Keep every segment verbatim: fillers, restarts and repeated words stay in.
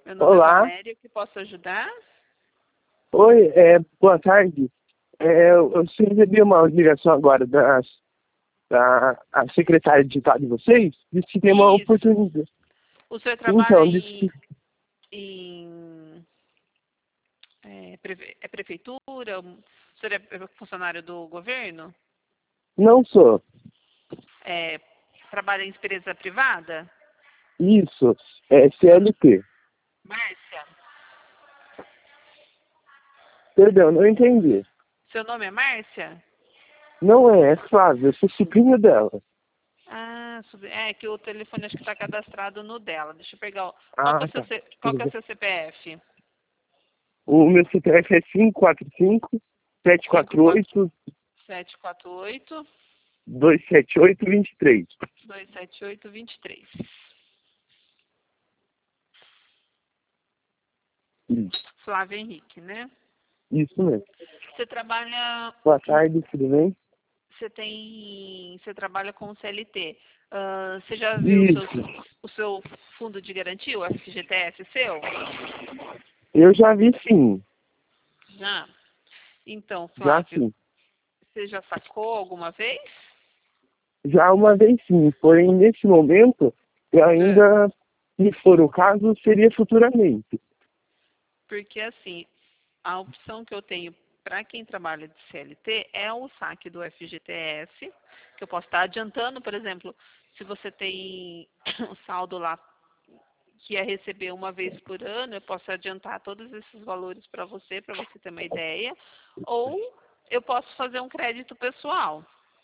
Meu nome Olá. é Valéria, que posso ajudar? Oi, é, boa tarde. É, eu eu recebi uma ligação agora da, da a secretária digital de vocês, disse que tem uma Isso. oportunidade. O senhor trabalha Então, disse em, que em é, preve- é prefeitura? O senhor é funcionário do governo? não sou. É, trabalha em empresa privada? Isso, é C L T. Márcia. Perdão, não entendi. Seu nome é Márcia? Não é, é Flávio, eu sou sobrinho dela. Ah, sub- é que o telefone acho que está cadastrado no dela. Deixa eu pegar. o- Qual que é Ah, o seu, tá. C- qual Tudo que é o bem. seu C P F? O meu C P F é cinco quatro cinco, sete cinco quatro quatro oito, sete quatro oito dois sete oito, dois três. dois sete oito dois três. Isso, Flávio Henrique, né? isso mesmo. Você trabalha. Boa tarde, tudo bem? Você tem. Você trabalha com o C L T. Ah, você já viu o seu, Isso. o seu fundo de garantia, o F G T S seu? Eu já vi sim, Já? Então, já Flávio, sim. você já sacou alguma vez? Já uma vez sim, porém nesse momento, eu É. ainda, se for o caso, seria futuramente. Porque assim, a opção que eu tenho para quem trabalha de C L T é o saque do F G T S, que eu posso estar adiantando, por exemplo, se você tem um saldo lá que é receber uma vez por ano, eu posso adiantar todos esses valores para você, para você ter uma ideia, ou eu posso fazer um crédito pessoal,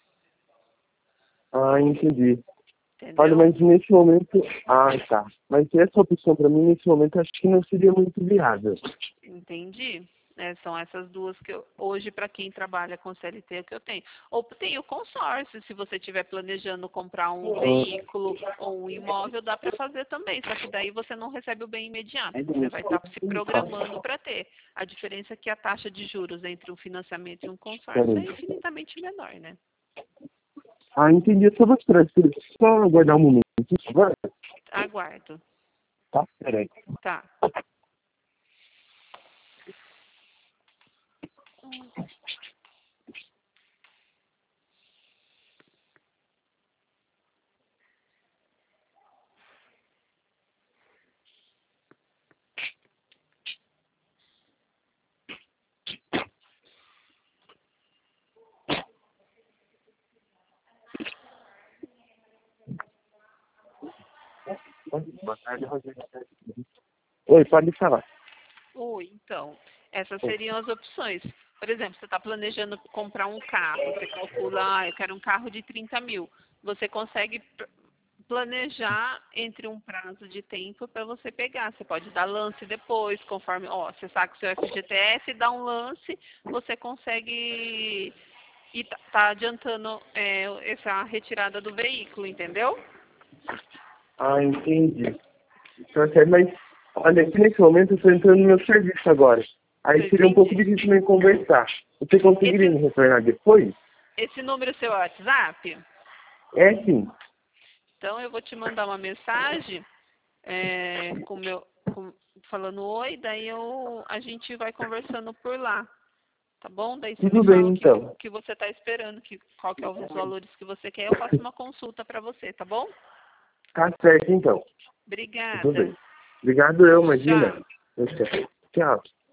Ah, entendi. Olha, entendeu? mas nesse momento, ah, tá. Mas essa opção para mim nesse momento acho que não seria muito viável. Entendi. É, são essas duas que eu, hoje, para quem trabalha com C L T, é que eu tenho. Ou tem o consórcio, se você estiver planejando comprar um Ah, veículo ou um imóvel, dá para fazer também. Só que daí você não recebe o bem imediato. Você vai estar se programando para ter. A diferença é que a taxa de juros entre um financiamento e um consórcio é peraí. infinitamente menor, né? Ah, entendi. Eu só vou esperar. Só aguardar um momento. Vai. Aguardo. Tá, peraí. Tá. Boa tarde, Rogério. Oi, pode falar. Oi, então, essas seriam as opções. Por exemplo, você está planejando comprar um carro, você calcula, ah, eu quero um carro de trinta mil. Você consegue p- planejar entre um prazo de tempo para você pegar. Você pode dar lance depois, conforme, ó, você saca o seu F G T S, dá um lance, você consegue e tá, tá adiantando é, essa retirada do veículo, entendeu? Ah, entendi. Tá certo, mas olha, aqui nesse momento eu estou entrando no meu serviço agora. Eu Aí seria um pouco entendi. difícil me conversar. Você conseguiria Esse, me retornar depois? esse número é seu WhatsApp? É sim. Então eu vou te mandar uma mensagem é, com meu, com- falando oi, daí eu, a gente vai conversando por lá, tá bom? Daí você me Tudo bem fala o que, vo- então. que você está esperando, que, qual que é os valores que você quer, eu faço uma consulta para você, tá bom? Tá certo então. Tudo Obrigada. bem. Obrigado eu, imagina. Tchau. Eu sei. Tchau.